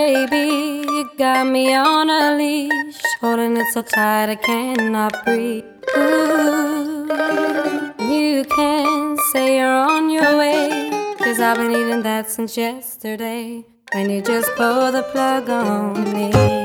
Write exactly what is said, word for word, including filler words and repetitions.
baby, you got me on a leash, holding it so tight I cannot breathe. Ooh, you can say you're on your way, 'cause I've been needing that since yesterday, when you just pulled the plug on me.